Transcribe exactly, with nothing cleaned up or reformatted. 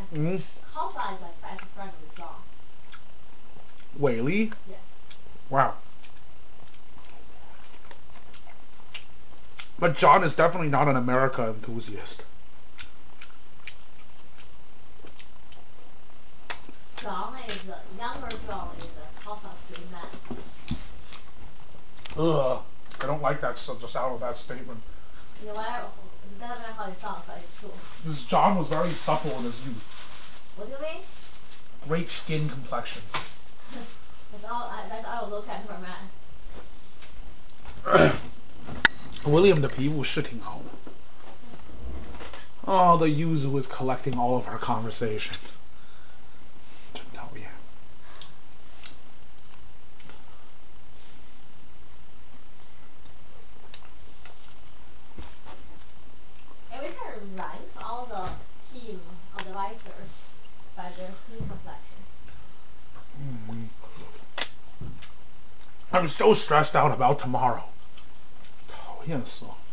Mm. Costa is like best friend with John. Whaley? Yeah. Wow. But John is definitely not an America enthusiast. John is a younger John is a Costa straight man. Ugh. I don't like that so just out of that statement. No matter, it doesn't matter how it sounds, but it's true. This John was very supple in his youth. What do you mean? Great skin complexion. That's all. That's all I look at for a man. William 的皮肤是挺好的. Oh, the Yuzu is collecting all of our conversation. 真讨厌. And we can rank all the team advisors by their skin complexion. Mm-hmm. I'm so stressed out about tomorrow. 讨厌死了.